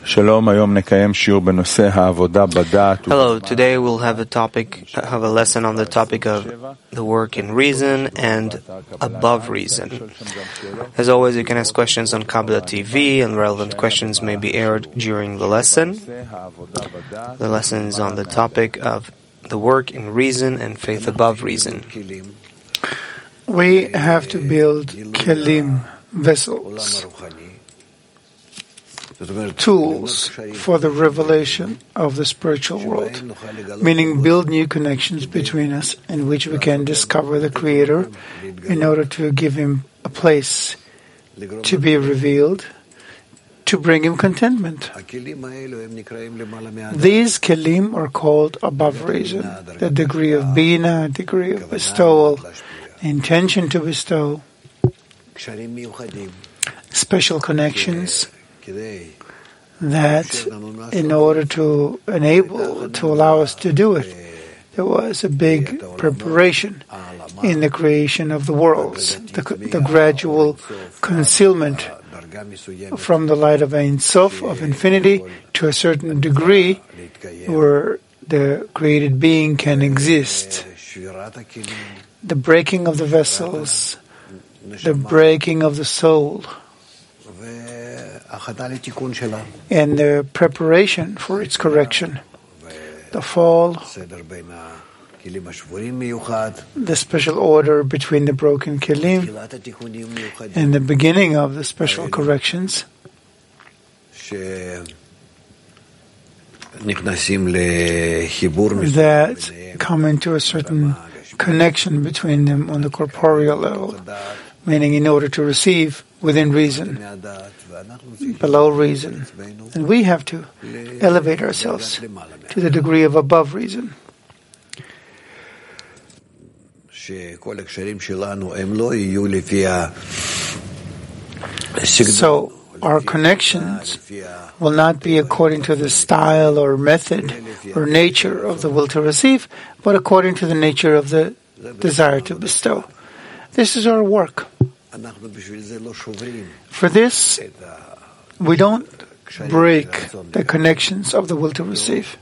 Hello, today we'll have a lesson on the topic of the work in reason and above reason. As always, you can ask questions on Kabbalah TV, and relevant questions may be aired during the lesson. The lesson is on the topic of the work in reason and faith above reason. We have to build kelim, vessels, tools for the revelation of the spiritual world, meaning build new connections between us in which we can discover the Creator in order to give Him a place to be revealed, to bring Him contentment. These kelim are called above reason, the degree of bina, degree of bestowal, intention to bestow, special connections that in order to allow us to do it, there was a big preparation in the creation of the worlds, the gradual concealment from the light of Ein Sof, of infinity, to a certain degree where the created being can exist. The breaking of the vessels, the breaking of the soul, and the preparation for its correction, the fall, the special order between the broken kelim, and the beginning of the special corrections that come into a certain connection between them on the corporeal level, meaning in order to receive within reason, below reason. And we have to elevate ourselves to the degree of above reason. So our connections will not be according to the style or method or nature of the will to receive, but according to the nature of the desire to bestow. This is our work. For this, we don't break the connections of the will to receive.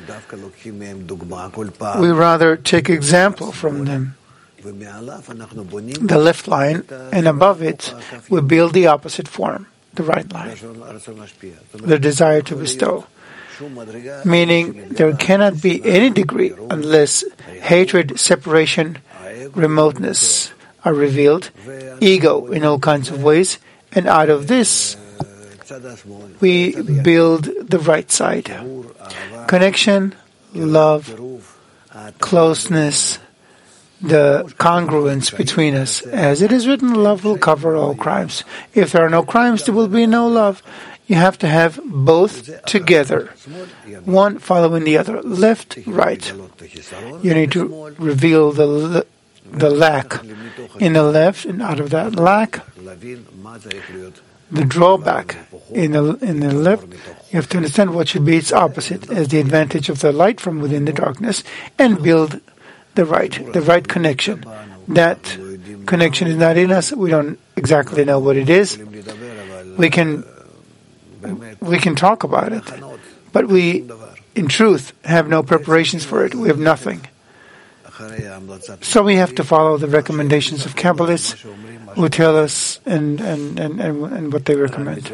We rather take example from them. The left line, and above it, we build the opposite form, the right line, the desire to bestow. Meaning, there cannot be any degree unless hatred, separation, remoteness are revealed, ego in all kinds of ways, and out of this we build the right side. Connection, love, closeness, the congruence between us. As it is written, love will cover all crimes. If there are no crimes, there will be no love. You have to have both together, one following the other, left, right. You need to reveal the lack in the left, and out of that lack, the drawback in the left. You have to understand what should be its opposite as the advantage of the light from within the darkness, and build the right connection. That connection is not in us. We don't exactly know what it is. We can talk about it, but we, in truth, have no preparations for it. We have nothing. So we have to follow the recommendations of Kabbalists who tell us and what they recommend.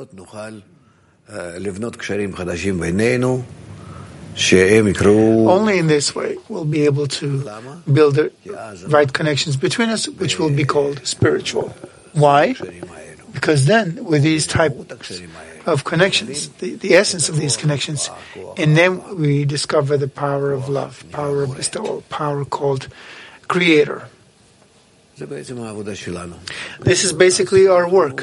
Only in this way we'll be able to build the right connections between us, which will be called spiritual. Why? Because then, with these types of connections, the essence of these connections, and then we discover the power of love, power of bestowal, power called Creator. This is basically our work.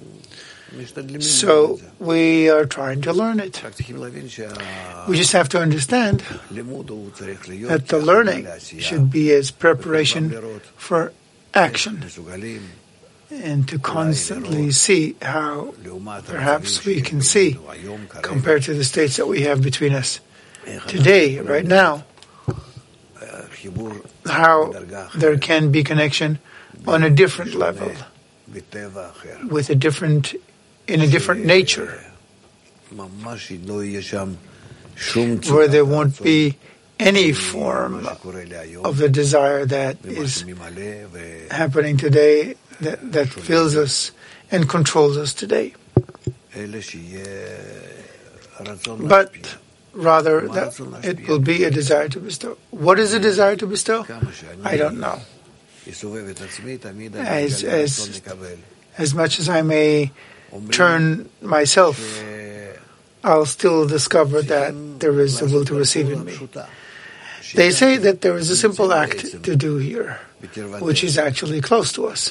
So we are trying to learn it. We just have to understand that the learning should be as preparation for action, and to constantly see how perhaps we can see, compared to the states that we have between us today, right now, how there can be connection on a different level, with a different nature. where there won't be any form of the desire that is happening today, that fills us and controls us today. But rather, that it will be a desire to bestow. What is a desire to bestow? I don't know. As much as I may turn myself, I'll still discover that there is a will to receive in me. They say that there is a simple act to do here, which is actually close to us.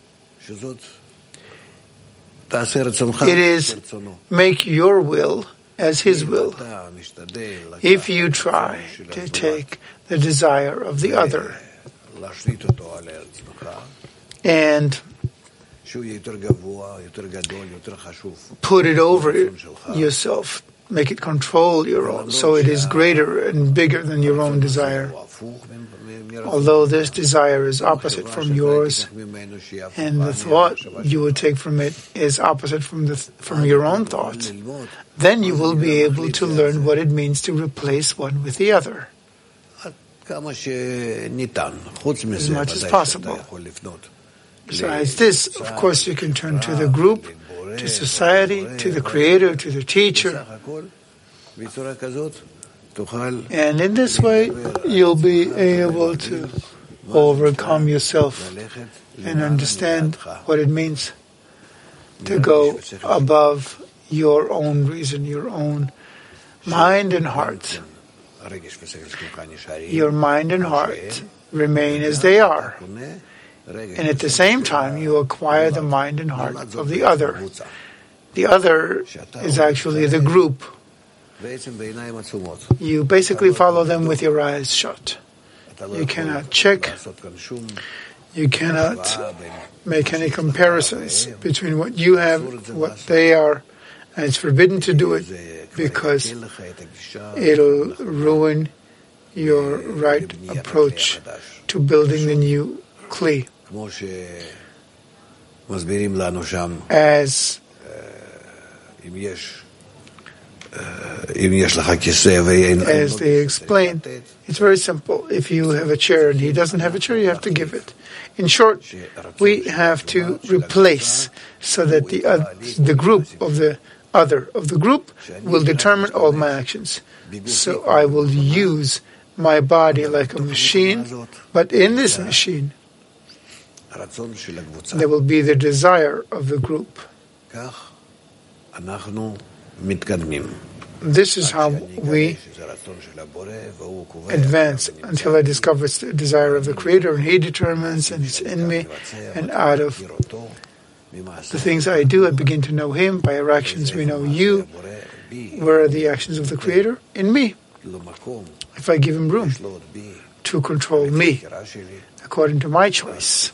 It is make your will as His will. If you try to take the desire of the other and put it over yourself, make it control your own, so it is greater and bigger than your own desire. Although this desire is opposite from yours, and the thought you would take from it is opposite from your own thoughts, then you will be able to learn what it means to replace one with the other, as much as possible. Besides this, of course, you can turn to the group, to society, to the Creator, to the teacher. And in this way, you'll be able to overcome yourself and understand what it means to go above your own reason, your own mind and heart. Your mind and heart remain as they are. And at the same time, you acquire the mind and heart of the other. The other is actually the group. You basically follow them with your eyes shut. You cannot check. You cannot make any comparisons between what you have, what they are. And it's forbidden to do it because it'll ruin your right approach to building the new Kli. As they explain, it's very simple. If you have a chair and he doesn't have a chair, you have to give it. In short, we have to replace so that the group of the other of the group will determine all my actions. So I will use my body like a machine, but in this machine there will be the desire of the group. This is how we advance until I discover the desire of the Creator, and He determines, and it's in me, and out of the things I do, I begin to know Him. By our actions, we know you. Where are the actions of the Creator? In me. If I give Him room to control me, according to my choice.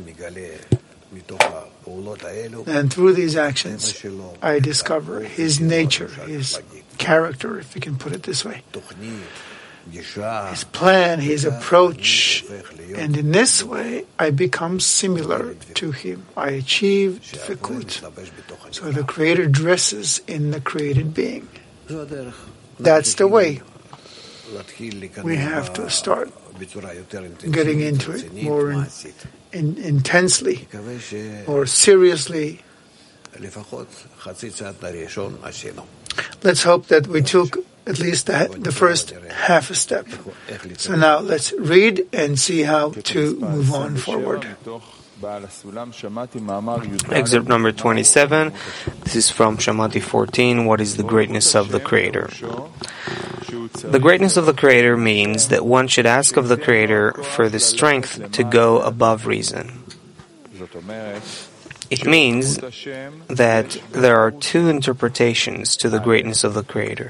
And through these actions, I discover His nature, His character, if you can put it this way. His plan, His approach. And in this way, I become similar to Him. I achieve Dvikut. So the Creator dresses in the created being. That's the way. We have to start getting into it more intensely, more seriously. Let's hope that we took at least the first half a step. So now let's read and see how to move on forward. Excerpt number 27. This is from Shamati 14. What is the greatness of the Creator? The greatness of the Creator means that one should ask of the Creator for the strength to go above reason. It means that there are two interpretations to the greatness of the Creator.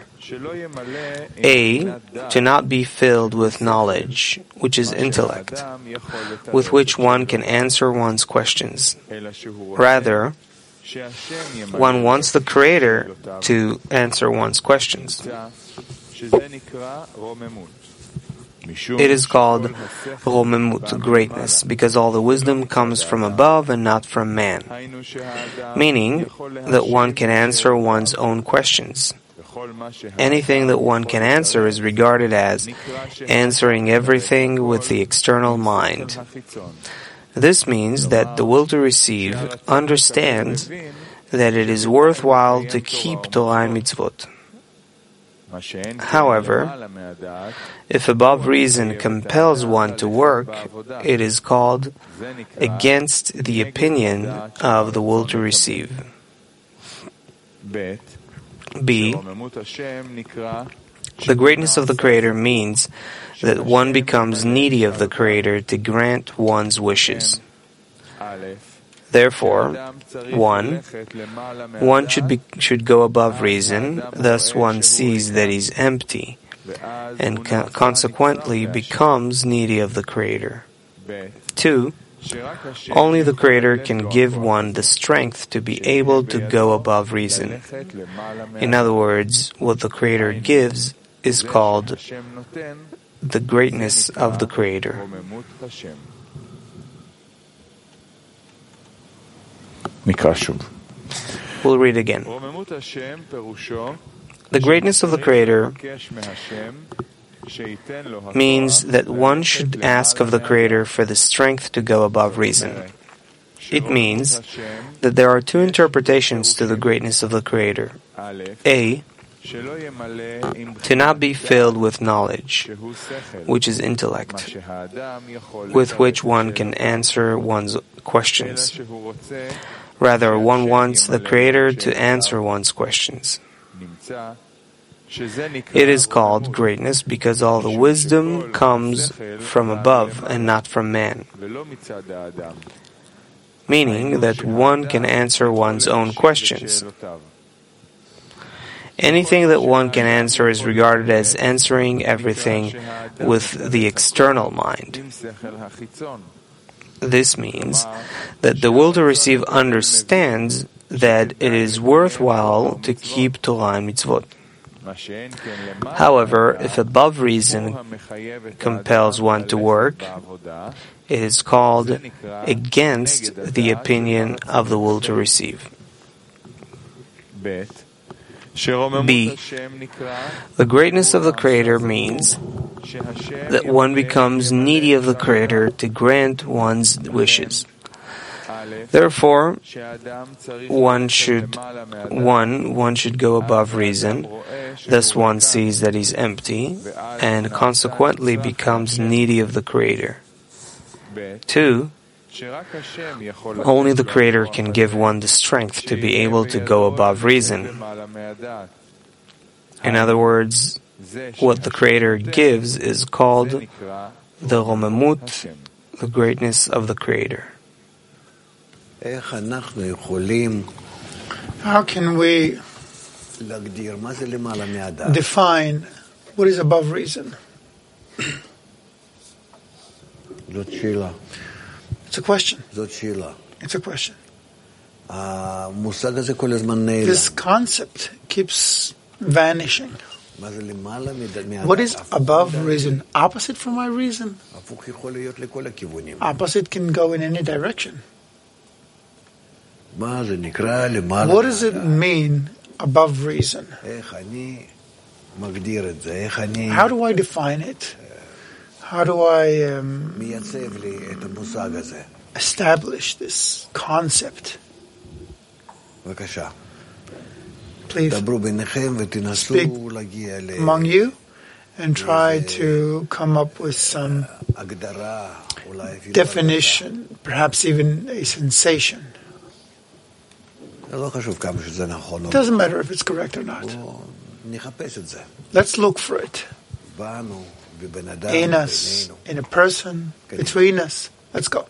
A, to not be filled with knowledge, which is intellect, with which one can answer one's questions. Rather, one wants the Creator to answer one's questions. It is called Romemut, greatness, because all the wisdom comes from above and not from man, meaning that one can answer one's own questions. Anything that one can answer is regarded as answering everything with the external mind. This means that the will to receive understands that it is worthwhile to keep Torah and mitzvot. However, if above reason compels one to work, it is called against the opinion of the will to receive. B. The greatness of the Creator means that one becomes needy of the Creator to grant one's wishes. Therefore, one should go above reason, thus one sees that he's empty, and consequently becomes needy of the Creator. 2. Only the Creator can give one the strength to be able to go above reason. In other words, what the Creator gives is called the greatness of the Creator. We'll read again. The greatness of the Creator means that one should ask of the Creator for the strength to go above reason. It means that there are two interpretations to the greatness of the Creator. A. To not be filled with knowledge, which is intellect, with which one can answer one's questions. Rather, one wants the Creator to answer one's questions. It is called greatness because all the wisdom comes from above and not from man, meaning that one can answer one's own questions. Anything that one can answer is regarded as answering everything with the external mind. This means that the will to receive understands that it is worthwhile to keep Torah and mitzvot. However, if above reason compels one to work, it is called against the opinion of the will to receive. B. The greatness of the Creator means that one becomes needy of the Creator to grant one's wishes. Therefore, one should go above reason, thus one sees that he's empty, and consequently becomes needy of the Creator. 2. Only the Creator can give one the strength to be able to go above reason. In other words, what the Creator gives is called the Romemut, the greatness of the Creator. How can we define what is above reason? It's a question. It's a question. This concept keeps vanishing. What is above reason? Opposite from my reason? Opposite can go in any direction. What does it mean, above reason? How do I define it? How do I establish this concept? Please speak among you and try to come up with some definition, perhaps even a sensation. It doesn't matter if it's correct or not. Let's look for it. In us, in a person, between us. Let's go.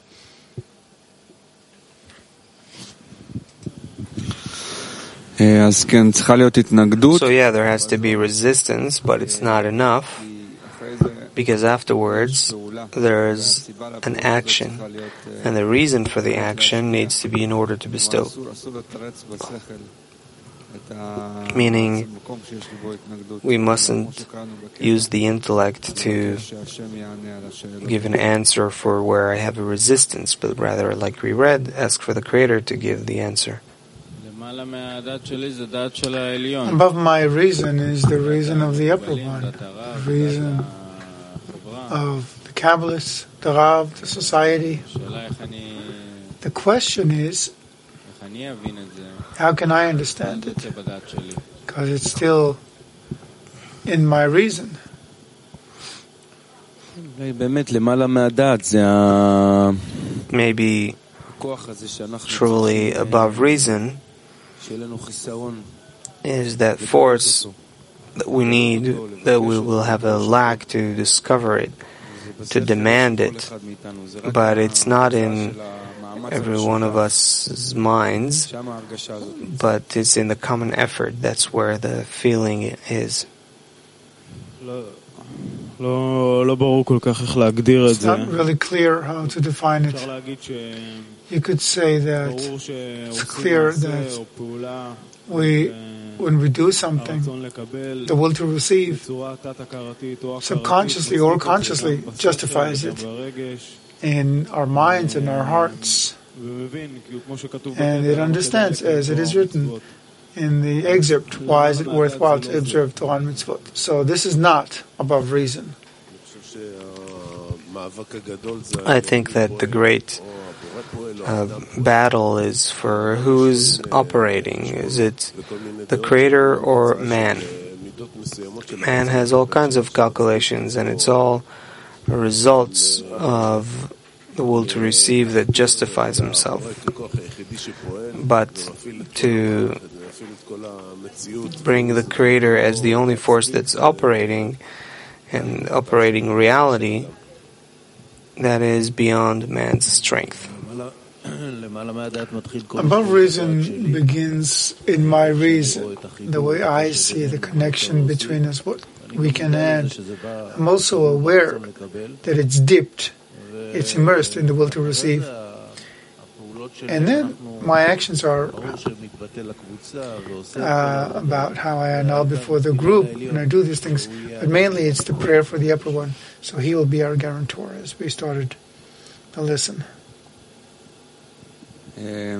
So yeah, there has to be resistance, but it's not enough, because afterwards there's an action, and the reason for the action needs to be in order to bestow. meaning we mustn't use the intellect to give an answer for where I have a resistance, but rather, like we read, ask for the Creator to give the answer. Above my reason is the reason of the upper one, the reason of the Kabbalists, the Rav, the society. The question is, how can I understand it? Because it's still in my reason. Maybe truly above reason is that force that we need, that we will have a lack to discover it, to demand it, but it's not in every one of us minds, but it's in the common effort. That's where the feeling is. It's not really clear how to define it. You could say that it's clear that when we do something, the will to receive, subconsciously or consciously, justifies it in our minds and our hearts. And it understands, as it is written in the excerpt, why is it worthwhile to observe Torah and mitzvot. So this is not above reason. I think that the great battle is for who's operating. Is it the Creator or man? Man has all kinds of calculations, and it's all results of the will to receive that justifies himself. But to bring the Creator as the only force that's operating and operating reality, that is beyond man's strength. Above reason begins in my reason, the way I see the connection between us, what we can add. I'm also aware that it's dipped, it's immersed in the will to receive. And then my actions are about how I annul before the group when I do these things. But mainly it's the prayer for the upper one. So he will be our guarantor as we started to listen. I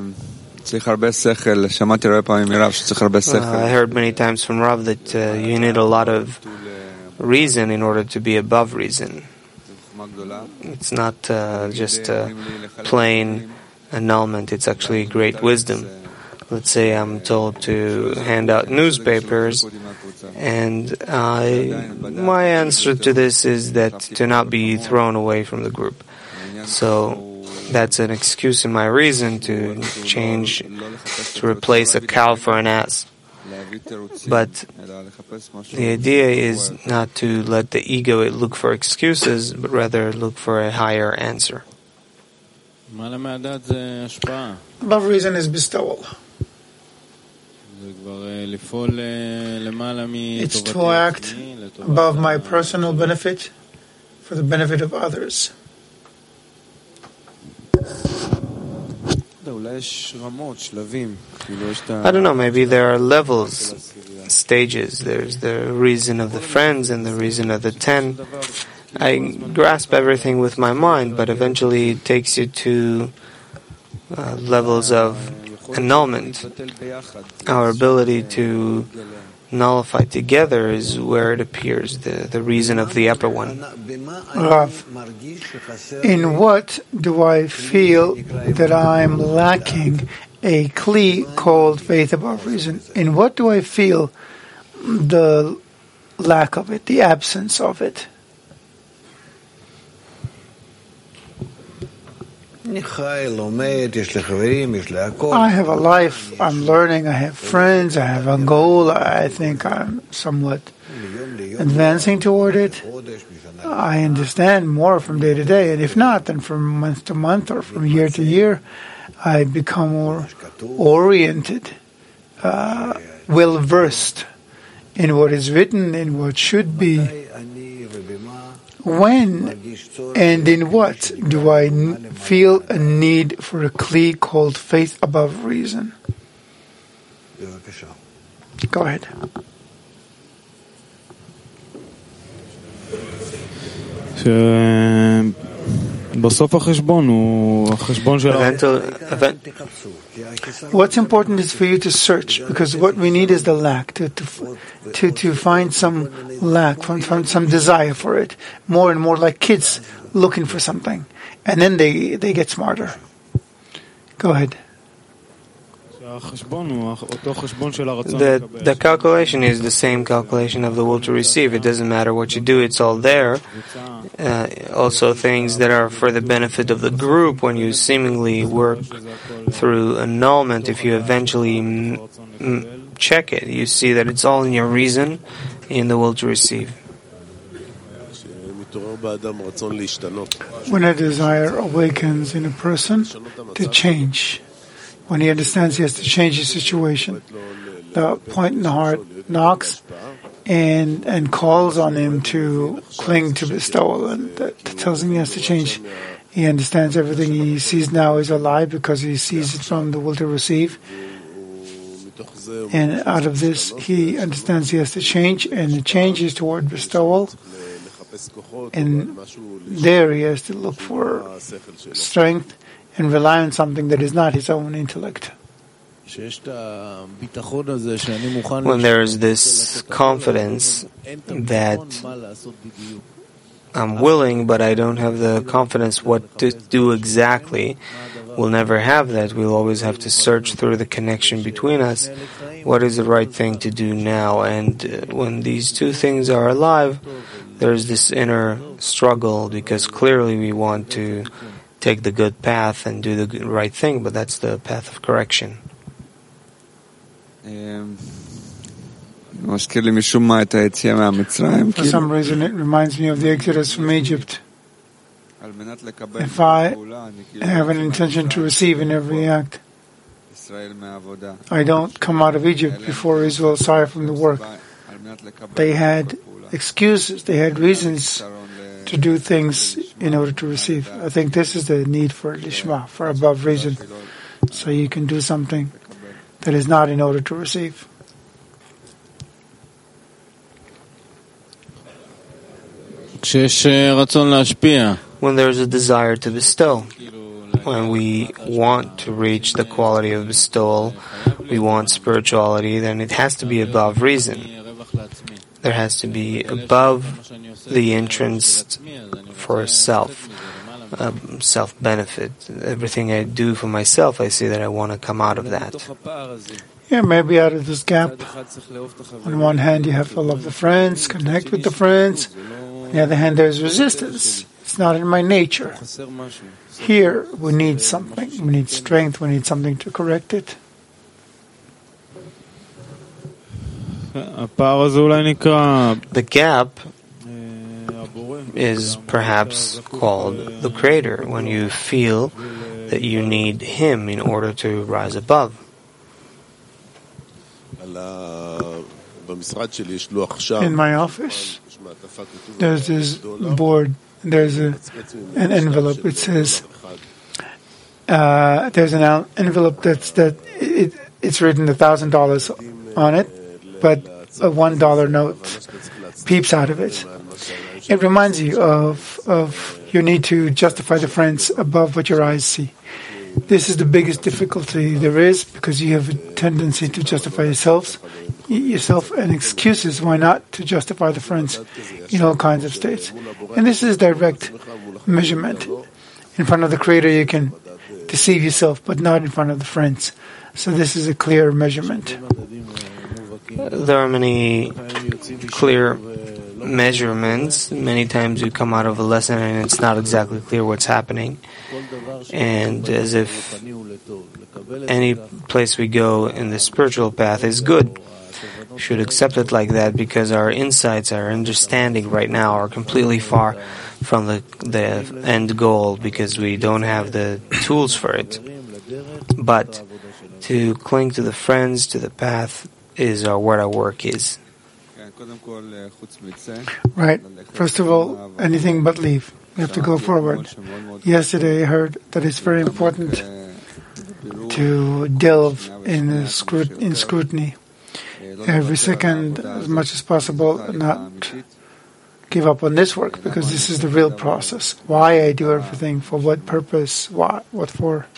heard many times from Rav that you need a lot of reason in order to be above reason. It's not just plain annulment, it's actually great wisdom. Let's say I'm told to hand out newspapers, and my answer to this is that to not be thrown away from the group. So that's an excuse in my reason to change, to replace a cow for an ass. But the idea is not to let the ego look for excuses, but rather look for a higher answer. Above reason is bestowal. It's to act above my personal benefit for the benefit of others. I don't know, maybe there are levels, stages. There's the reason of the friends and the reason of the 10. I grasp everything with my mind, but eventually it takes you to levels of annulment. Our ability to nullify together is where it appears, the reason of the upper one. Rav, in what do I feel that I'm lacking a kli called faith above reason? In what do I feel the lack of it, the absence of it? I have a life, I'm learning, I have friends, I have a goal, I think I'm somewhat advancing toward it. I understand more from day to day, and if not, then from month to month or from year to year, I become more oriented, well-versed in what is written, in what should be. When and in what do I feel a need for a kli called faith above reason? Go ahead. What's important is for you to search, because what we need is the lack, to find some lack, find some desire for it, more and more like kids looking for something, and then they get smarter. Go ahead. The calculation is the same calculation of the will to receive. It doesn't matter what you do, it's all there. Also things that are for the benefit of the group, when you seemingly work through annulment, if you eventually check it, you see that it's all in your reason, in the will to receive. When a desire awakens in a person to change, when he understands he has to change his situation, the point in the heart knocks and calls on him to cling to bestowal, and that tells him he has to change. He understands everything he sees now is a lie because he sees it from the will to receive. And out of this, he understands he has to change, and the change is toward bestowal. And there he has to look for strength and rely on something that is not his own intellect. When there is this confidence that I'm willing, but I don't have the confidence what to do exactly, we'll never have that. We'll always have to search through the connection between us. What is the right thing to do now? And when these two things are alive, there's this inner struggle, because clearly we want to take the good path and do the right thing, but that's the path of correction. For some reason it reminds me of the Exodus from Egypt. If I have an intention to receive in every act, I don't come out of Egypt before Israel started from the work. They had excuses, they had reasons to do things in order to receive. I think this is the need for Lishma, for above reason. So you can do something that is not in order to receive. When there's a desire to bestow, when we want to reach the quality of bestowal, we want spirituality, then it has to be above reason. There has to be above the entrance for self-benefit. Everything I do for myself, I see that I want to come out of that. Yeah, maybe out of this gap. On one hand, you have to love the friends, connect with the friends. On the other hand, there's resistance. It's not in my nature. Here, we need something. We need strength. We need something to correct it. The gap is perhaps called the Creator, when you feel that you need Him in order to rise above. In my office, there's this board, there's an envelope. It says, there's an envelope it's written $1,000 on it, but a $1 note peeps out of it. It reminds you of your need to justify the friends above what your eyes see. This is the biggest difficulty there is, because you have a tendency to justify yourself and excuses why not to justify the friends in all kinds of states. And this is direct measurement. In front of the Creator you can deceive yourself, but not in front of the friends. So this is a clear measurement. There are many clear measurements. Many times you come out of a lesson and it's not exactly clear what's happening. And as if any place we go in the spiritual path is good. We should accept it like that, because our insights, our understanding right now are completely far from the end goal, because we don't have the tools for it. But to cling to the friends, to the path, is where our work is. Right. First of all, anything but leave. We have to go forward. Yesterday I heard that it's very important to delve in scrutiny. every second as much as possible, not give up on this work, because this is the real process. Why I do everything, for what purpose, what for.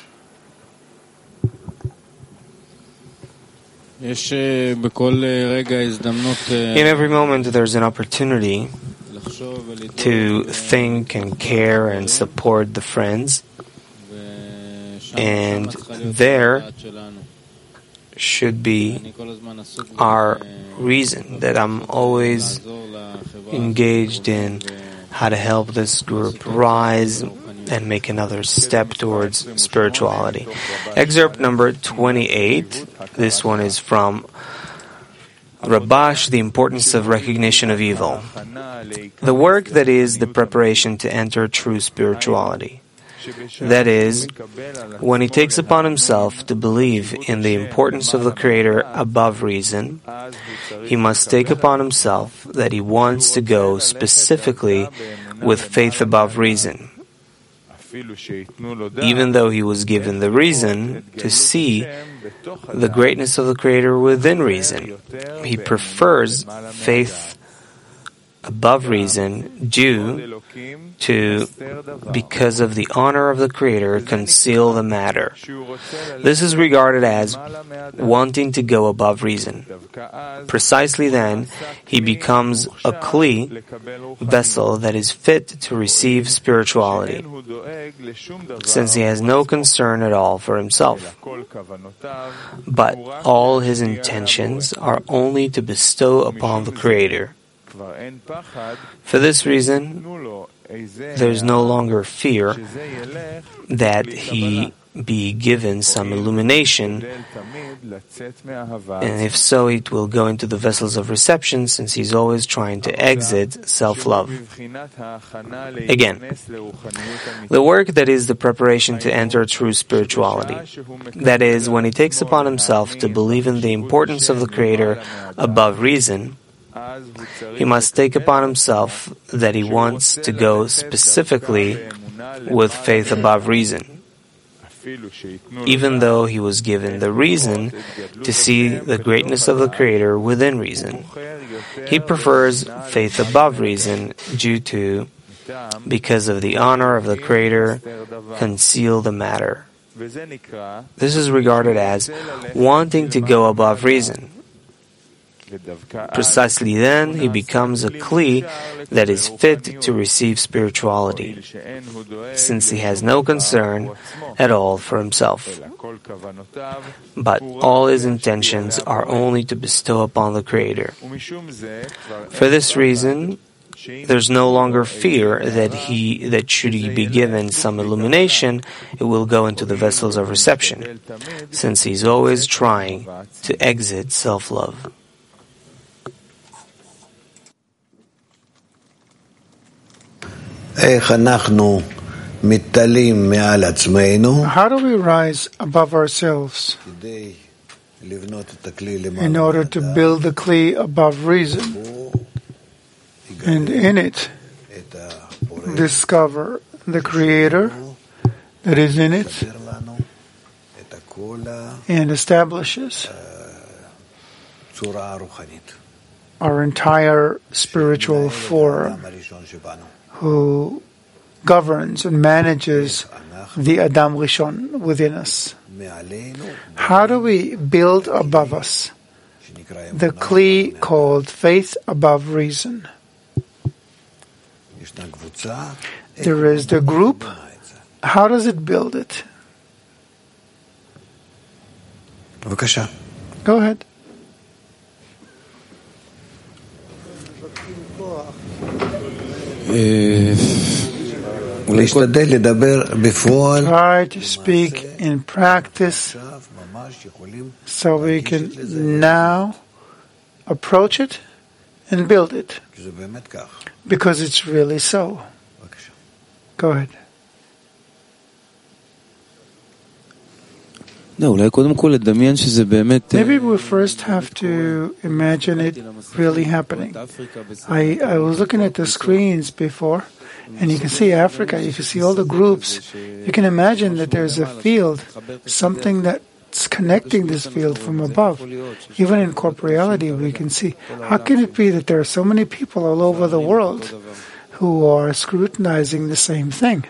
In every moment there's an opportunity to think and care and support the friends, and there should be our reason that I'm always engaged in how to help this group rise and make another step towards spirituality. Excerpt number 28. This one is from Rabash, The Importance of Recognition of Evil. The work that is the preparation to enter true spirituality. That is, when he takes upon himself to believe in the importance of the Creator above reason, he must take upon himself that he wants to go specifically with faith above reason. Even though he was given the reason to see the greatness of the Creator within reason, he prefers faith above reason due to, because of the honor of the Creator, conceal the matter. This is regarded as wanting to go above reason. Precisely then, he becomes a kli, vessel that is fit to receive spirituality, since he has no concern at all for himself. But all his intentions are only to bestow upon the Creator. For this reason, there is no longer fear that he be given some illumination, and if so, it will go into the vessels of reception, since he's always trying to exit self-love. Again, the work that is the preparation to enter true spirituality. That is, when he takes upon himself to believe in the importance of the Creator above reason, he must take upon himself that he wants to go specifically with faith above reason. Even though he was given the reason to see the greatness of the Creator within reason, he prefers faith above reason due to, because of the honor of the Creator, conceal the matter. This is regarded as wanting to go above reason. Precisely then, he becomes a kli that is fit to receive spirituality, since he has no concern at all for himself. But all his intentions are only to bestow upon the Creator. For this reason, there's no longer fear that should he be given some illumination, it will go into the vessels of reception, since he's always trying to exit self-love. How do we rise above ourselves in order to build the kli above reason, and in it discover the Creator that is in it and establishes our entire spiritual form, who governs and manages the Adam Rishon within us. How do we build above us the kli called faith above reason? There is the group. How does it build it? Go ahead. Try to speak in practice so we can now approach it and build it, because it's really so. Go ahead. Maybe we first have to imagine it really happening. I was looking at the screens before, and you can see Africa, you can see all the groups. You can imagine that there's a field, something that what's connecting this field from above. Even in corporeality, we can see, how can it be that there are so many people all over the world who are scrutinizing the same thing?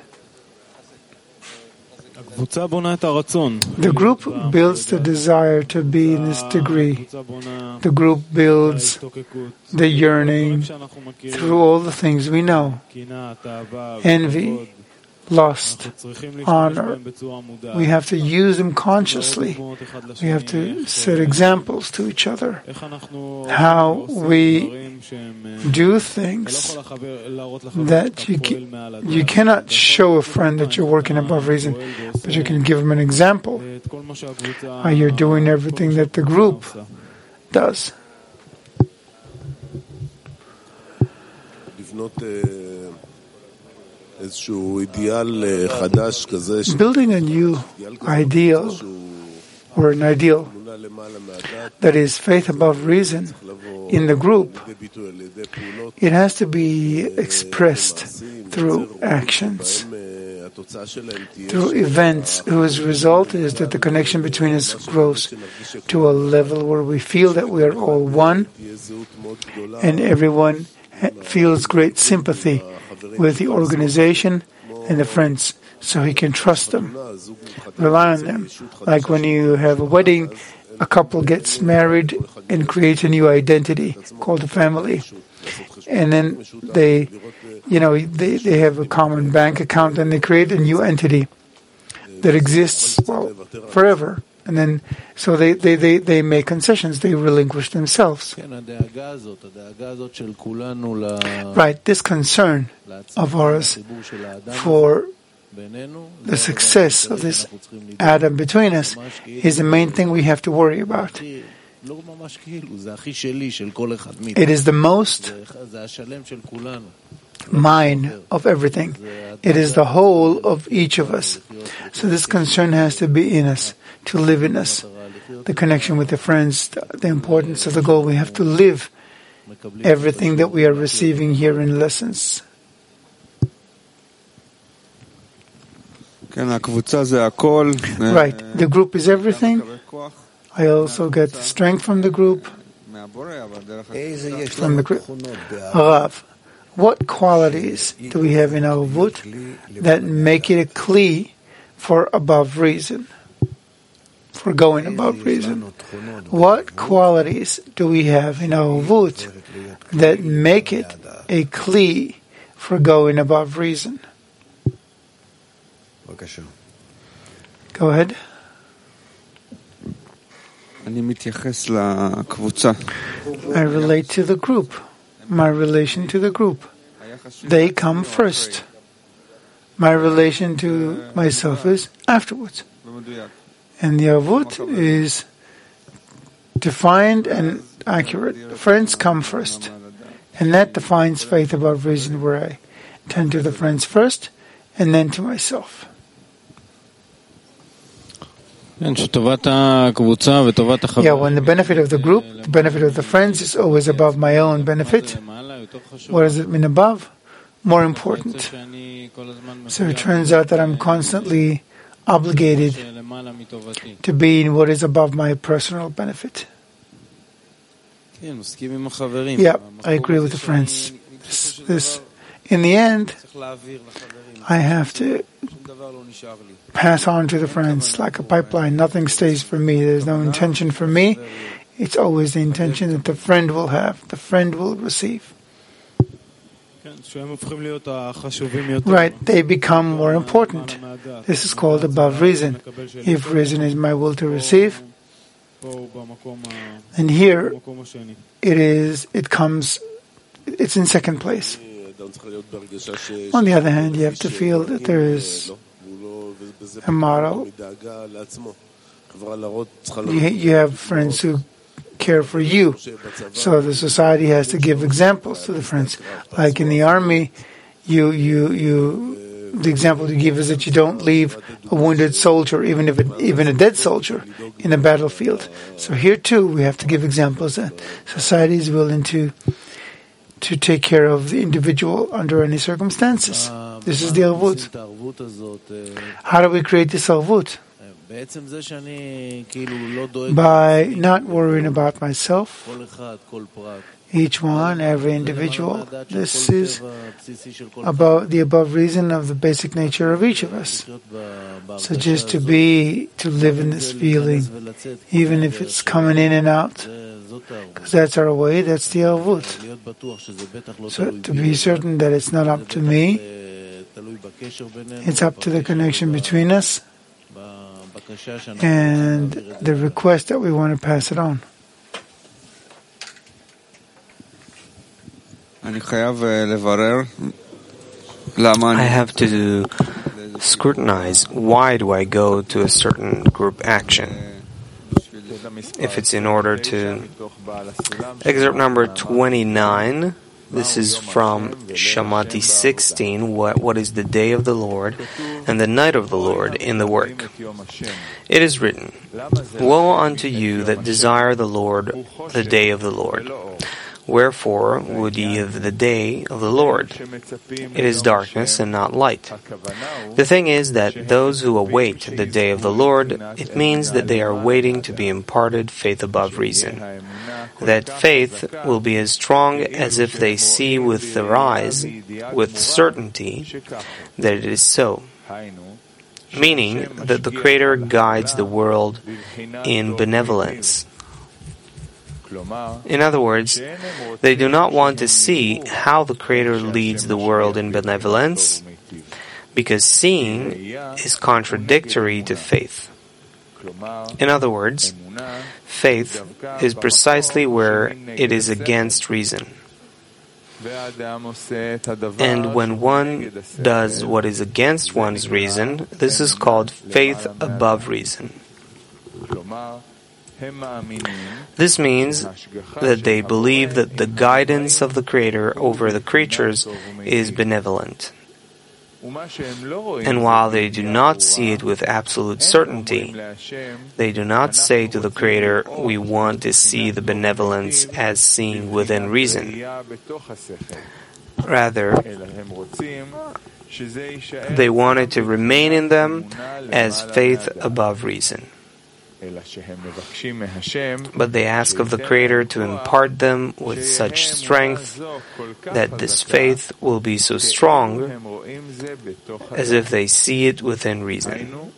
The group builds the desire to be in this degree. The group builds the yearning through all the things we know. Envy, lust, honor. We have to use them consciously. We have to set examples to each other. How we do things that you cannot show a friend that you're working above reason, but you can give him an example. How you're doing everything that the group does. Building a new ideal, or an ideal that is faith above reason in the group, it has to be expressed through actions, through events whose result is that the connection between us grows to a level where we feel that we are all one, and everyone feels great sympathy with the organization and the friends, so he can trust them, rely on them. Like when you have a wedding, a couple gets married and creates a new identity called a family. And then they have a common bank account and they create a new entity that exists, forever. And then, so they make concessions, they relinquish themselves. Right, this concern of ours for the success of this atom between us is the main thing we have to worry about. It is the most mine of everything. It is the whole of each of us. So this concern has to be in us, to live in us. The connection with the friends, the importance of the goal. We have to live everything that we are receiving here in lessons. Right, the group is everything. I also get strength from the group. Rav, what qualities do we have in our Vut that make it a kli for above reason, for going above reason? What qualities do we have in our Vut that make it a kli for going above reason? Go ahead. I relate to the group. My relation to the group. They come first. My relation to myself is afterwards. And the avut is defined and accurate. Friends come first. And that defines faith above reason, where I tend to the friends first and then to myself. When the benefit of the group, the benefit of the friends is always above my own benefit. What does it mean above? More important. So it turns out that I'm constantly obligated to be in what is above my personal benefit. Yeah, I agree with the friends. This, in the end, I have to pass on to the friends like a pipeline. Nothing stays for me. There's no intention for me. It's always the intention that the friend will have, the friend will receive. Right, they become more important. This is called above reason. If reason is my will to receive, and here it's in second place. On the other hand, you have to feel that there is a model. You have friends who care for you. So the society has to give examples to the friends. Like in the army, the example you give is that you don't leave a wounded soldier, even a dead soldier, in a battlefield. So here too, we have to give examples that society is willing to take care of the individual under any circumstances. This is the alvut. How do we create this alvut? By not worrying about myself, each one, every individual, this is about the above reason of the basic nature of each of us. So just to live in this feeling, even if it's coming in and out, because that's our way, that's the Elvut. So to be certain that it's not up to me, it's up to the connection between us and the request that we want to pass it on. I have to scrutinize, why do I go to a certain group action? If it's in order to... Excerpt number 29, this is from Shamati 16, what is the day of the Lord and the night of the Lord in the work. It is written, Woe unto you that desire the Lord, the day of the Lord. Wherefore would ye of the day of the Lord? It is darkness and not light. The thing is that those who await the day of the Lord, it means that they are waiting to be imparted faith above reason. That faith will be as strong as if they see with their eyes, with certainty, that it is so. Meaning that the Creator guides the world in benevolence. In other words, they do not want to see how the Creator leads the world in benevolence, because seeing is contradictory to faith. In other words, faith is precisely where it is against reason. And when one does what is against one's reason, this is called faith above reason. This means that they believe that the guidance of the Creator over the creatures is benevolent. And while they do not see it with absolute certainty, they do not say to the Creator, we want to see the benevolence as seen within reason. Rather, they want it to remain in them as faith above reason. But they ask of the Creator to impart them with such strength that this faith will be so strong as if they see it within reason.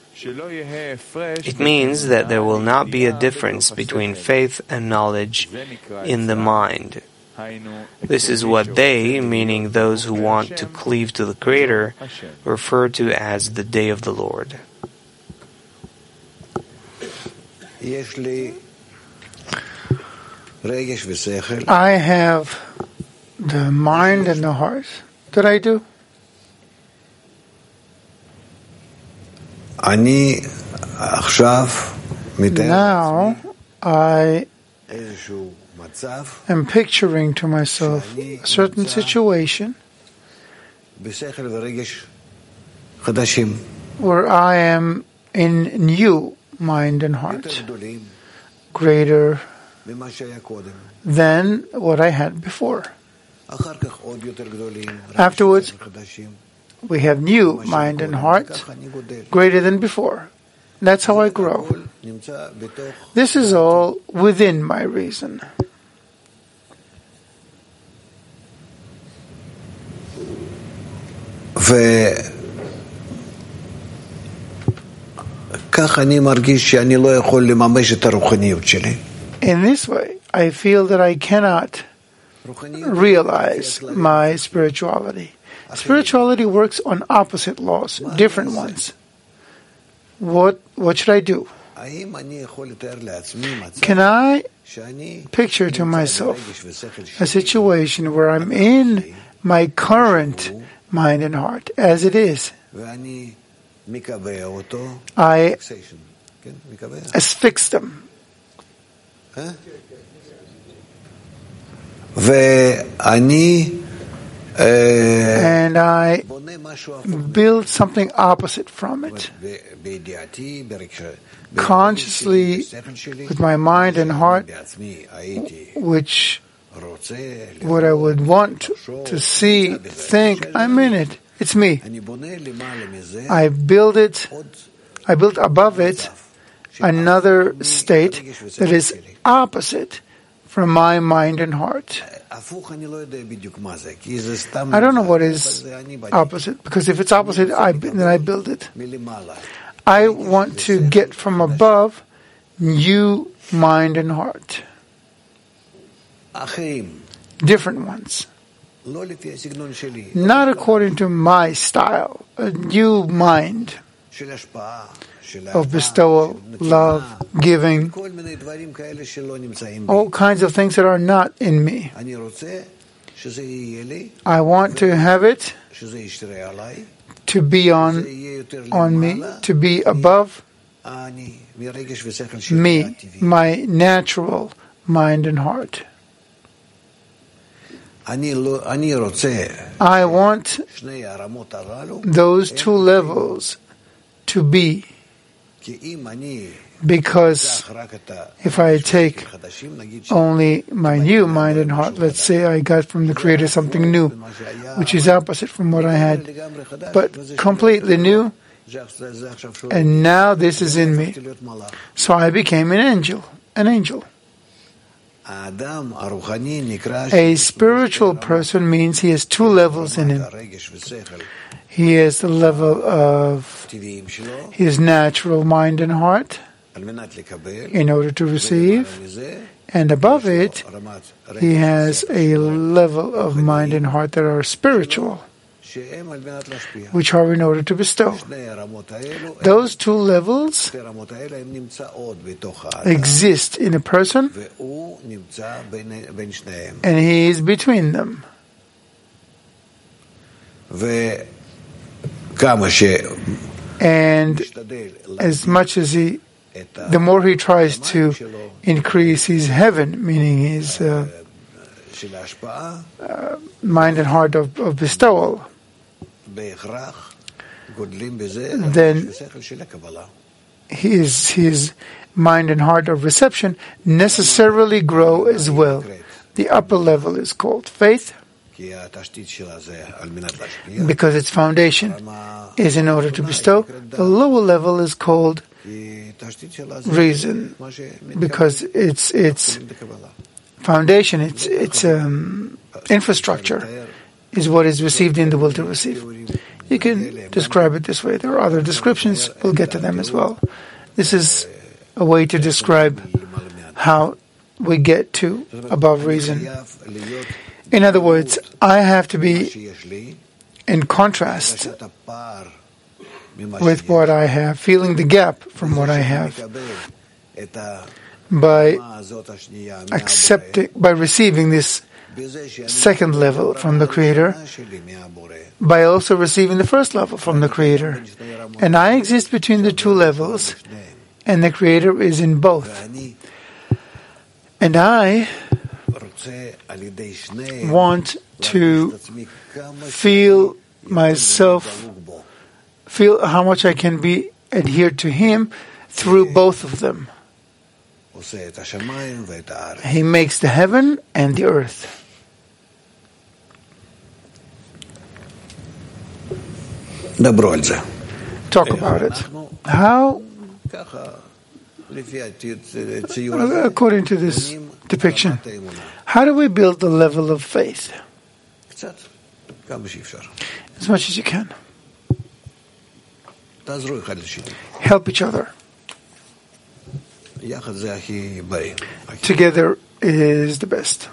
It means that there will not be a difference between faith and knowledge in the mind. This is what they, meaning those who want to cleave to the Creator, refer to as the day of the Lord. I have the mind and the heart. That I do? Now I am picturing to myself a certain situation where I am in new mind and heart, greater than what I had before. Afterwards, we have new mind and heart, greater than before. That's how I grow. This is all within my reason. In this way, I feel that I cannot realize my spirituality. Spirituality works on opposite laws, different ones. What should I do? Can I picture to myself a situation where I'm in my current mind and heart as it is? I asphyx them. And I build something opposite from it. Consciously, with my mind and heart, which what I would want to see, think, I'm in it. It's me. I build it I built above it another state that is opposite from my mind and heart. I don't know what is opposite, because if it's opposite, then I build it. I want to get from above new mind and heart. Different ones. Not according to my style. A new mind of bestowal, love, giving, all kinds of things that are not in me. I want to have it to be on me, to be above me, my natural mind and heart. I want those two levels to be, because if I take only my new mind and heart, let's say I got from the Creator something new, which is opposite from what I had, but completely new, and now this is in me. So I became an angel. A spiritual person means he has two levels in him. He has the level of his natural mind and heart in order to receive, and above it, he has a level of mind and heart that are spiritual, which are in order to bestow. Those two levels exist in a person, and he is between them. And as much as the more he tries to increase his heaven, meaning his mind and heart of bestowal, then his mind and heart of reception necessarily grow as well. The upper level is called faith, because its foundation is in order to bestow. The lower level is called reason, because its foundation, its infrastructure is what is received in the will to receive. You can describe it this way. There are other descriptions. We'll get to them as well. This is a way to describe how we get to above reason. In other words, I have to be in contrast with what I have, feeling the gap from what I have, by receiving this second level from the Creator, by also receiving the first level from the Creator. And I exist between the two levels, and the Creator is in both. And I want to feel myself, feel how much I can be adhered to Him through both of them. He makes the heaven and the earth. Talk about it. How, according to this depiction, how do we build the level of faith? As much as you can. Help each other. Together is the best.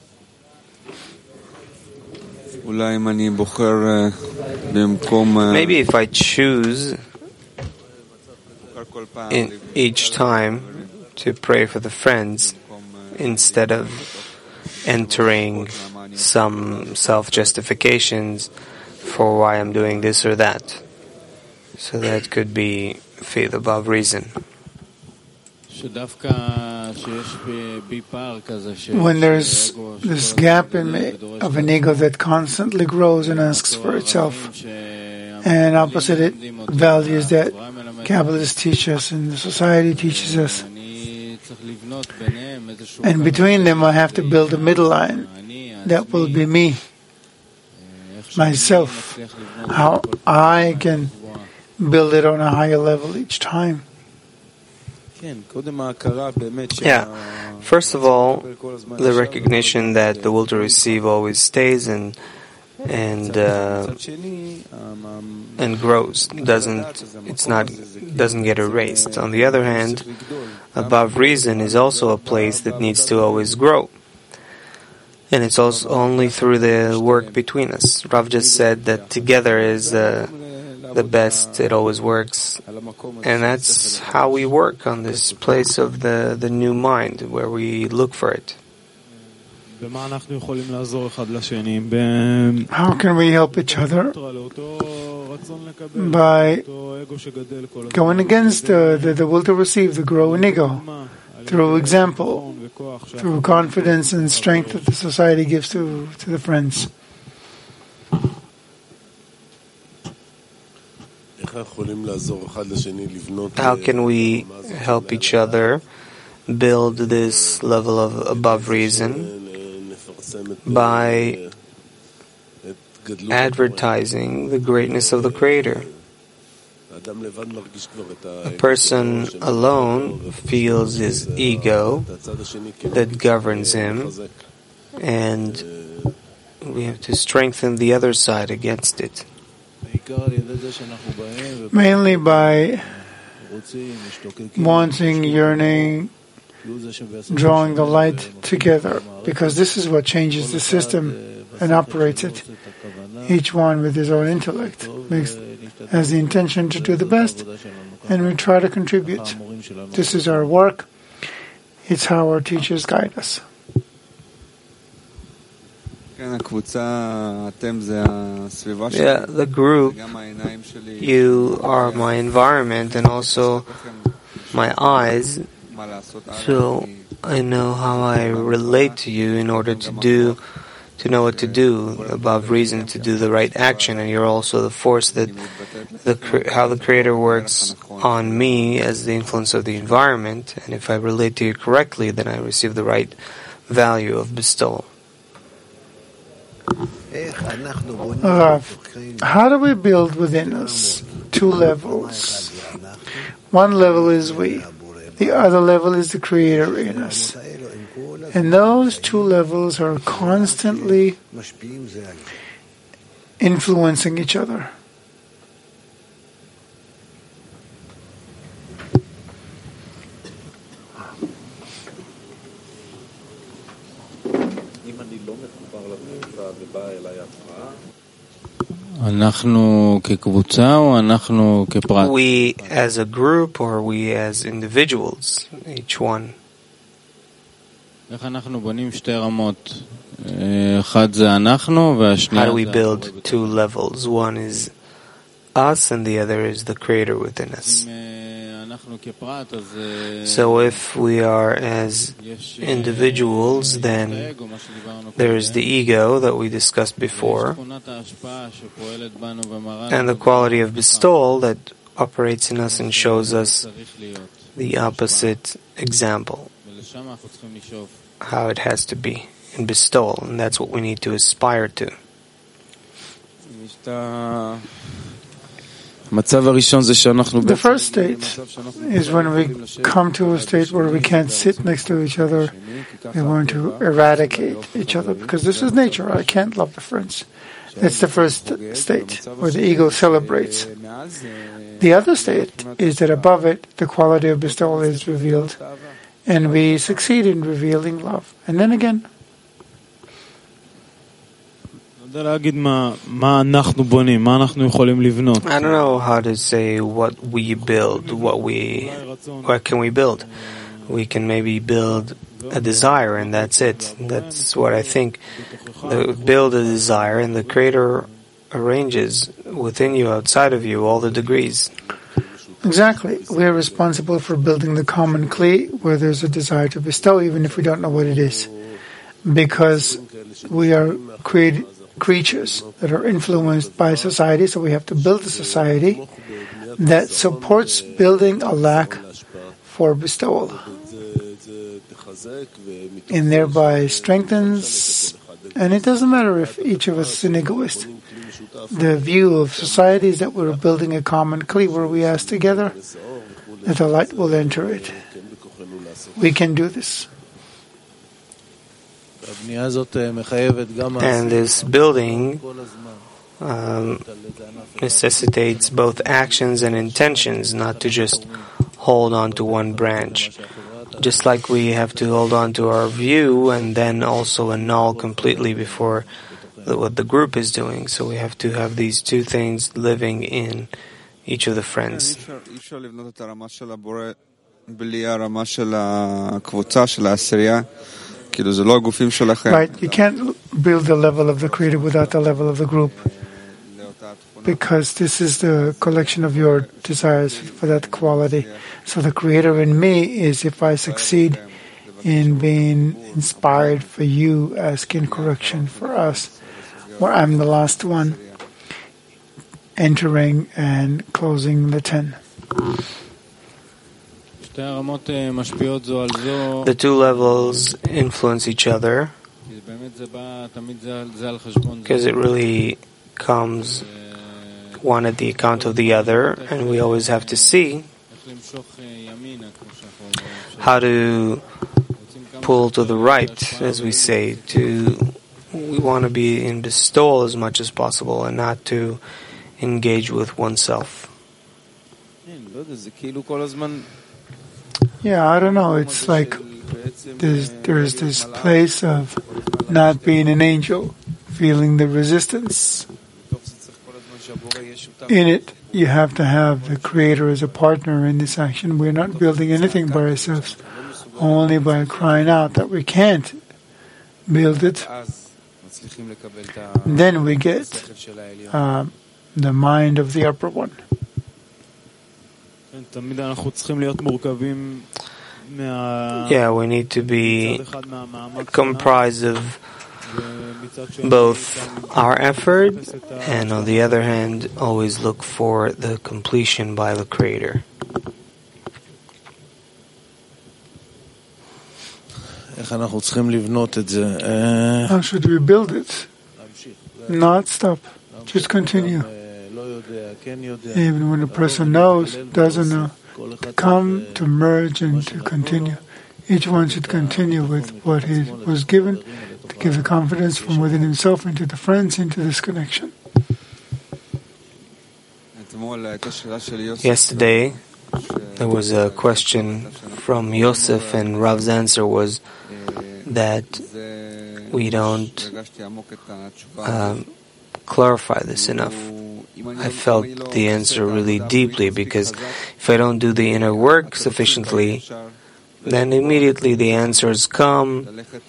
Maybe if I choose in each time to pray for the friends instead of entering some self-justifications for why I'm doing this or that. So that could be faith above reason. When there's this gap in me of an ego that constantly grows and asks for itself, and opposite it, values that Kabbalists teach us and the society teaches us, and between them I have to build a middle line that will be me, myself, how I can build it on a higher level each time. Yeah. First of all, the recognition that the will to receive always stays and grows. Doesn't get erased. On the other hand, above reason is also a place that needs to always grow. And it's also only through the work between us. Rav just said that together is the best, it always works. And that's how we work on this place of the new mind, where we look for it. How can we help each other? By going against the will to receive, the growing ego, through example, through confidence and strength that the society gives to the friends. How can we help each other build this level of above reason? By advertising the greatness of the Creator. A person alone feels his ego that governs him, and we have to strengthen the other side against it. Mainly by wanting, yearning, drawing the light together, because this is what changes the system and operates it. Each one with his own intellect has the intention to do the best, and we try to contribute. This is our work. It's how our teachers guide us. Yeah, the group, you are my environment and also my eyes, so I know how I relate to you in order to know what to do, above reason, to do the right action, and you're also the force that how the Creator works on me as the influence of the environment, and if I relate to you correctly, then I receive the right value of bestowal. Rav, how do we build within us two levels? One level is we. The other level is the Creator in us. And those two levels are constantly influencing each other. We as a group or we as individuals, each one? How do we build two levels? One is us and the other is the Creator within us. So if we are as individuals, then there is the ego that we discussed before, and the quality of bestowal that operates in us and shows us the opposite example, how it has to be in bestowal, and that's what we need to aspire to. The first state is when we come to a state where we can't sit next to each other. We want to eradicate each other because this is nature. I can't love the friends. That's the first state where the ego celebrates. The other state is that above it, the quality of bestowal is revealed, and we succeed in revealing love. And then again, I don't know how to say what we build, what can we build? We can maybe build a desire, and that's it. That's what I think. Build a desire, and the Creator arranges within you, outside of you, all the degrees. Exactly. We are responsible for building the common kli where there's a desire to bestow, even if we don't know what it is. Because we are creatures that are influenced by society, so we have to build a society that supports building a lack for bestowal, and thereby strengthens. And it doesn't matter if each of us is an egoist. the view of society is that we're building a common kli where we ask together that the light will enter it. We can do this. And this building necessitates both actions and intentions, not to just hold on to one branch. Just like we have to hold on to our view and then also annul completely before what the group is doing. So we have to have these two things living in each of the friends. Right, you can't build the level of the Creator without the level of the group, because this is the collection of your desires for that quality. So the Creator in me is if I succeed in being inspired for you, asking correction for us, where I'm the last one, entering and closing the 10. The two levels influence each other because it really comes one at the account of the other, and we always have to see how to pull to the right, as we say. We want to be in bestowal as much as possible and not to engage with oneself. Yeah, I don't know. It's like there's this place of not being an angel, feeling the resistance. In it, you have to have the Creator as a partner in this action. We're not building anything by ourselves, only by crying out that we can't build it. Then we get the mind of the upper one. Yeah, we need to be comprised of both our effort and, on the other hand, always look for the completion by the Creator. How should we build it? Not stop. Just continue. Even when a person knows, doesn't know, come to merge and to continue. Each one should continue with what he was given, to give the confidence from within himself into the friends, into this connection. Yesterday, there was a question from Yosef, and Rav's answer was that we don't clarify this enough. I felt the answer really deeply, because if I don't do the inner work sufficiently, then immediately the answers come,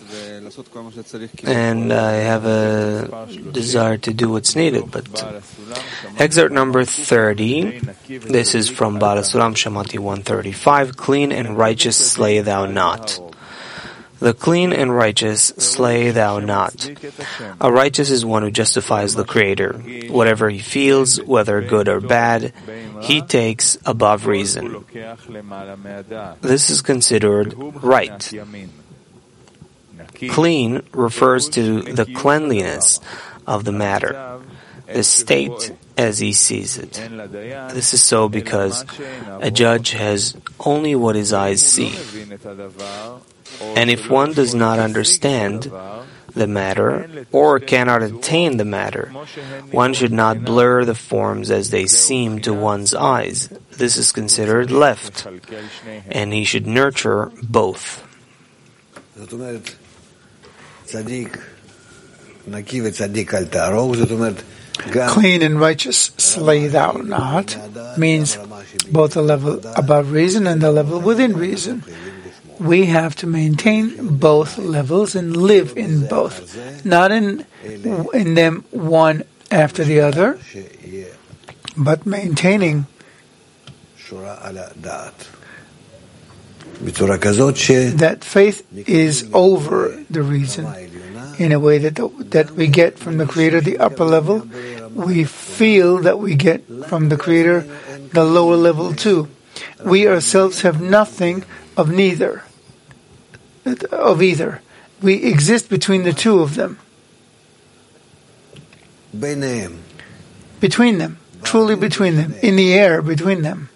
and I have a desire to do what's needed. But excerpt number 30, this is from Baal HaSulam, Shamati 135, clean and righteous slay thou not. The clean and righteous slay thou not. A righteous is one who justifies the Creator. Whatever he feels, whether good or bad, he takes above reason. This is considered right. Clean refers to the cleanliness of the matter, the state as he sees it. This is so because a judge has only what his eyes see. And if one does not understand the matter or cannot attain the matter, one should not blur the forms as they seem to one's eyes. This is considered left, and he should nurture both. Clean and righteous slay thou not means both the level above reason and the level within reason. We have to maintain both levels and live in both, not in them one after the other, but maintaining that faith is over the reason, in a way that we get from the Creator the upper level. We feel that we get from the Creator the lower level too. We ourselves have nothing of either. We exist between the two of them. between them, truly between them, in the air between them.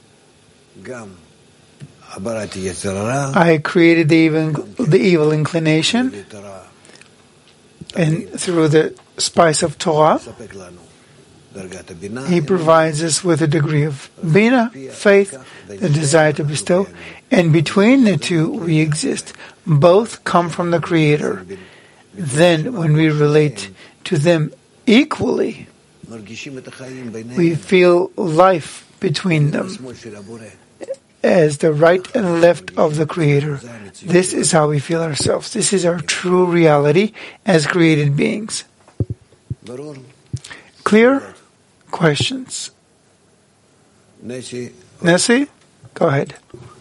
I created the evil inclination, and through the spice of Torah, He provides us with a degree of Bina, faith, the desire to bestow, and between the two we exist. Both come from the Creator. Then, when we relate to them equally, we feel life between them as the right and left of the Creator. This is how we feel ourselves. This is our true reality as created beings. Clear? Questions? Nessie? Go ahead.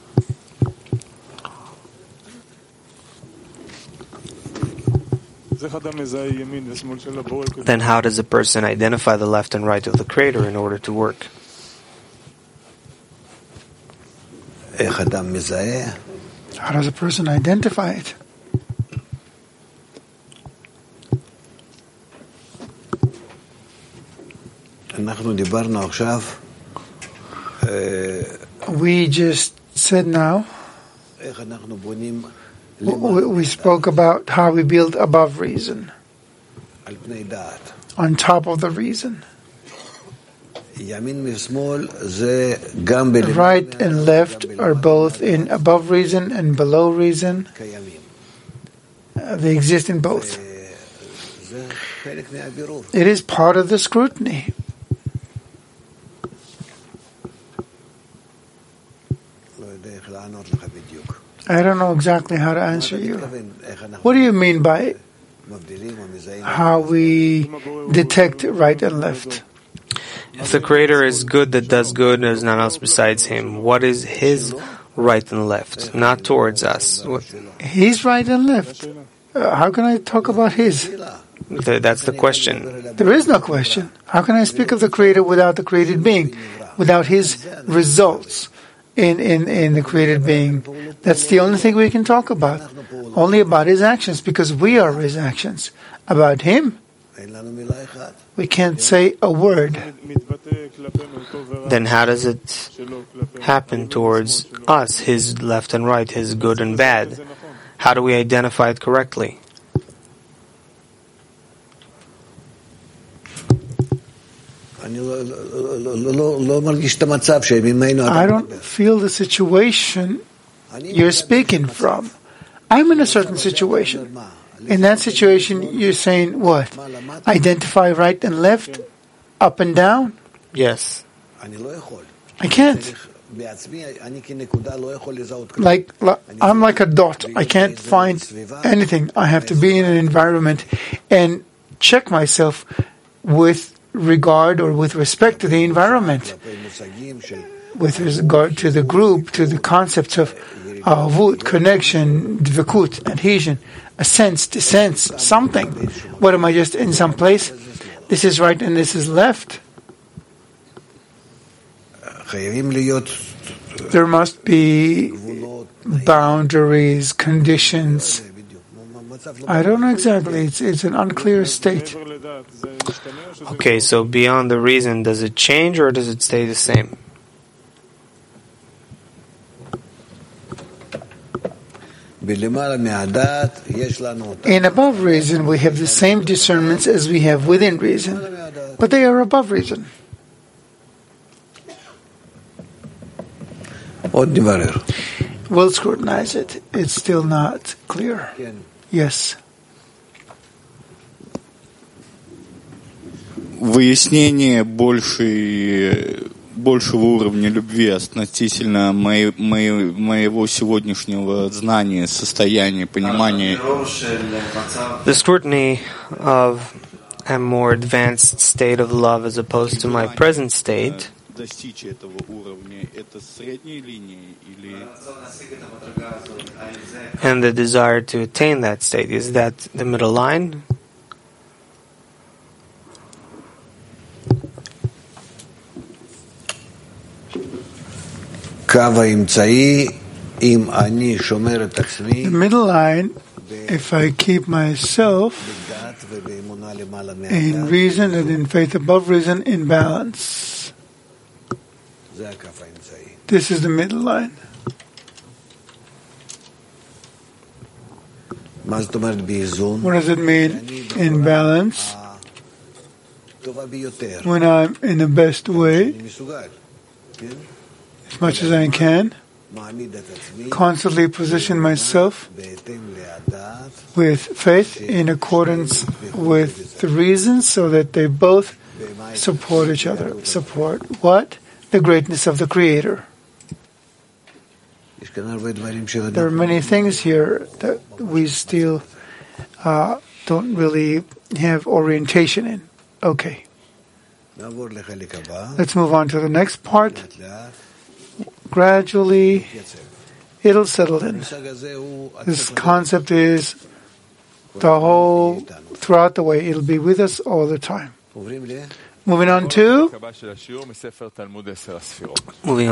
Then how does a person identify the left and right of the Creator in order to work? How does a person identify it? We just said now, we spoke about how we build above reason, on top of the reason. Right and left are both in above reason and below reason. They exist in both. It is part of the scrutiny. I don't know exactly how to answer you. What do you mean by how we detect right and left? If the Creator is good that does good and there's none else besides Him, what is His right and left? Not towards us. He's right and left. How can I talk about His? That's the question. There is no question. How can I speak of the Creator without the created being? Without His results in the created being? That's the only thing we can talk about. Only about His actions, because we are His actions. About Him, we can't say a word. Then how does it happen towards us, His left and right, His good and bad? How do we identify it correctly? I don't feel the situation you're speaking from. I'm in a certain situation. In that situation, you're saying what? Identify right and left, up and down? Yes. I can't. I'm like a dot. I can't find anything. I have to be in an environment and check myself with regard or with respect to the environment, with regard to the group, to the concepts of avut, connection, dvekut, adhesion, a sense, sense, something. What am I, just in some place? This is right and this is left. There must be boundaries, conditions. I don't know exactly. It's an unclear state. Okay, so beyond the reason, does it change or does it stay the same? In above reason, we have the same discernments as we have within reason, but they are above reason. We'll scrutinize it. It's still not clear. Yes. Выяснение большего уровня любви относительно моего сегодняшнего знания, состояния, понимания. The scrutiny of a more advanced state of love as opposed to my present state. Достичь этого уровня — это средняя линия или... And the desire to attain that state, is that the middle line? The middle line, if I keep myself in reason and in faith above reason in balance. This is the middle line. What does it mean in balance? When I'm in the best way, as much as I can, constantly position myself with faith in accordance with the reasons so that they both support each other. Support what? The greatness of the Creator. There are many things here that we still don't really have orientation in. Okay. Let's move on to the next part. Gradually, it'll settle in. This concept is throughout the way. It'll be with us all the time. Moving on to